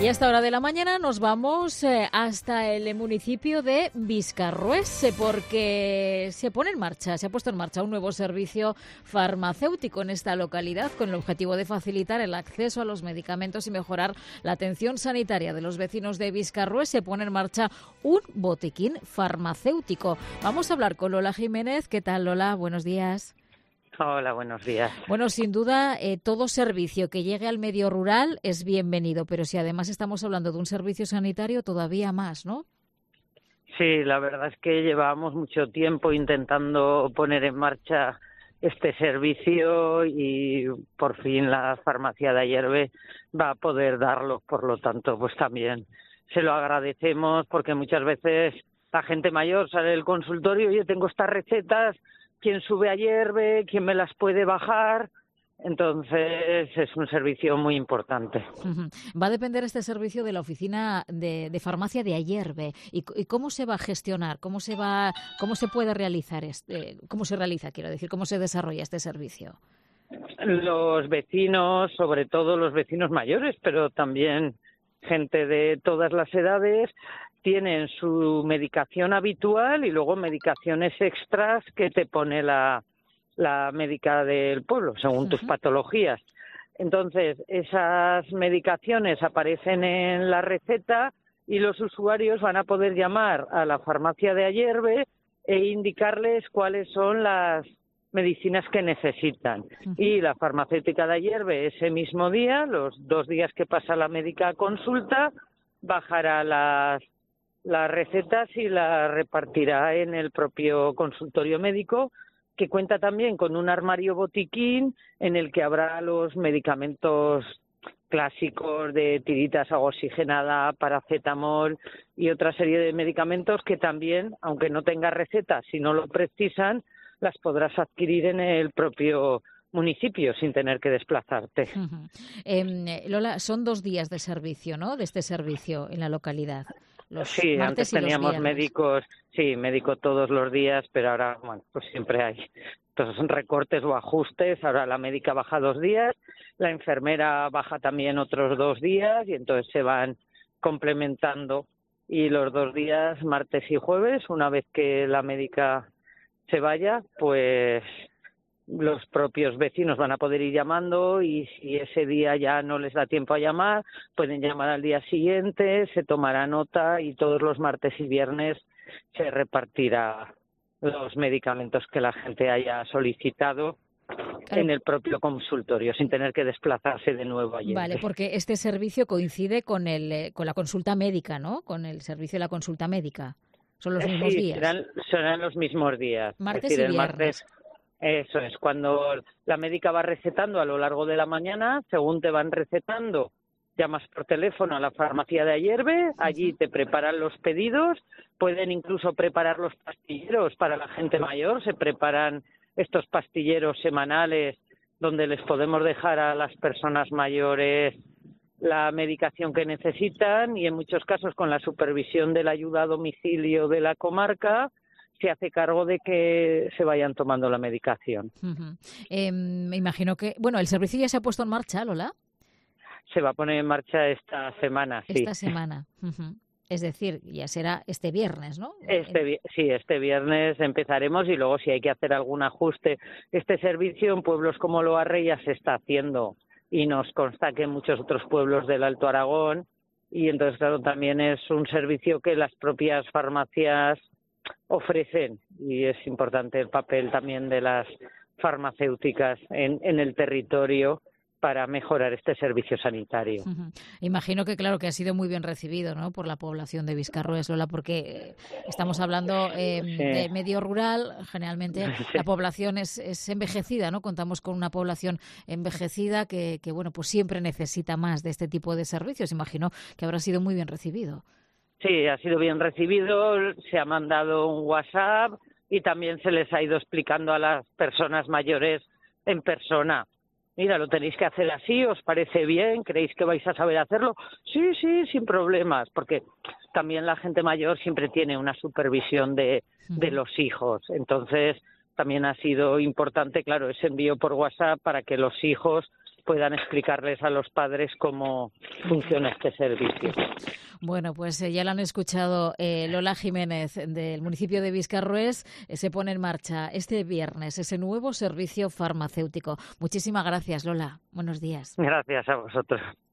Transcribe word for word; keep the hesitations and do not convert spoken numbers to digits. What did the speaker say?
Y a esta hora de la mañana nos vamos eh, hasta el municipio de Viscarrués, eh, porque se pone en marcha, se ha puesto en marcha un nuevo servicio farmacéutico en esta localidad con el objetivo de facilitar el acceso a los medicamentos y mejorar la atención sanitaria de los vecinos de Viscarrués. Se pone en marcha un botiquín farmacéutico. Vamos a hablar con Lola Jiménez. ¿Qué tal, Lola? Buenos días. Hola, buenos días. Bueno, sin duda, eh, todo servicio que llegue al medio rural es bienvenido, pero si además estamos hablando de un servicio sanitario, todavía más, ¿no? Sí, la verdad es que llevábamos mucho tiempo intentando poner en marcha este servicio y por fin la farmacia de Ayerbe va a poder darlo. Por lo tanto, pues también se lo agradecemos, porque muchas veces la gente mayor sale del consultorio y yo tengo estas recetas, ¿quién sube a Ayerbe? ¿Quién me las puede bajar? Entonces es un servicio muy importante. Uh-huh. Va a depender este servicio de la oficina de, de farmacia de Ayerbe. ¿Y, ¿Y cómo se va a gestionar? ¿Cómo se va, cómo se puede realizar este, cómo se realiza, quiero decir, cómo se desarrolla este servicio? Los vecinos, sobre todo los vecinos mayores, pero también gente de todas las edades, tienen su medicación habitual y luego medicaciones extras que te pone la, la médica del pueblo, según tus patologías. Entonces, esas medicaciones aparecen en la receta y los usuarios van a poder llamar a la farmacia de Ayerbe e indicarles cuáles son las medicinas que necesitan. Uh-huh. Y la farmacéutica de Ayerbe, ese mismo día, los dos días que pasa la médica a consulta, bajará las las recetas y las repartirá en el propio consultorio médico, que cuenta también con un armario botiquín en el que habrá los medicamentos clásicos de tiritas, agua oxigenada, paracetamol y otra serie de medicamentos que también, aunque no tengas receta, si no lo precisan, las podrás adquirir en el propio municipio sin tener que desplazarte. Uh-huh. Eh, Lola, son dos días de servicio, ¿no?, de este servicio en la localidad. Los sí, antes teníamos médicos, sí, médico todos los días, pero ahora, bueno, pues siempre hay estos recortes o ajustes. Ahora la médica baja dos días, la enfermera baja también otros dos días y entonces se van complementando. Y los dos días, martes y jueves, una vez que la médica se vaya, pues los propios vecinos van a poder ir llamando y si ese día ya no les da tiempo a llamar, pueden llamar al día siguiente, se tomará nota y todos los martes y viernes se repartirá los medicamentos que la gente haya solicitado en el propio consultorio, sin tener que desplazarse de nuevo allí. Vale, porque este servicio coincide con el con la consulta médica, ¿no? Con el servicio de la consulta médica. Son los mismos sí, días. Serán, serán los mismos días. Martes es decir, y el viernes. Martes, eso es, cuando la médica va recetando a lo largo de la mañana, según te van recetando, llamas por teléfono a la farmacia de Ayerbe, allí te preparan los pedidos, pueden incluso preparar los pastilleros para la gente mayor, se preparan estos pastilleros semanales donde les podemos dejar a las personas mayores la medicación que necesitan y en muchos casos con la supervisión de la ayuda a domicilio de la comarca se hace cargo de que se vayan tomando la medicación. Uh-huh. Eh, me imagino que, bueno, el servicio ya se ha puesto en marcha, Lola. Se va a poner en marcha esta semana, sí. Esta semana. Uh-huh. Es decir, ya será este viernes, ¿no? Este, sí, este viernes empezaremos y luego si hay que hacer algún ajuste. Este servicio en pueblos como Loarre ya se está haciendo y nos consta que en muchos otros pueblos del Alto Aragón y entonces, claro, también es un servicio que las propias farmacias ofrecen y es importante el papel también de las farmacéuticas en, en el territorio para mejorar este servicio sanitario. Uh-huh. Imagino que, claro, que ha sido muy bien recibido, ¿no?, por la población de Viscarrués, Lola, porque estamos hablando eh, sí. de medio rural, generalmente sí. la población es, es envejecida, ¿no? Contamos con una población envejecida que, que, bueno, pues siempre necesita más de este tipo de servicios. Imagino que habrá sido muy bien recibido. Sí, ha sido bien recibido, se ha mandado un WhatsApp y también se les ha ido explicando a las personas mayores en persona. Mira, lo tenéis que hacer así, ¿os parece bien? ¿Creéis que vais a saber hacerlo? Sí, sí, sin problemas, porque también la gente mayor siempre tiene una supervisión de, de los hijos. Entonces, también ha sido importante, claro, ese envío por WhatsApp para que los hijos puedan explicarles a los padres cómo funciona este servicio. Bueno, pues eh, ya lo han escuchado. eh, Lola Jiménez, del municipio de Viscarrués, eh, se pone en marcha este viernes ese nuevo servicio farmacéutico. Muchísimas gracias, Lola. Buenos días. Gracias a vosotros.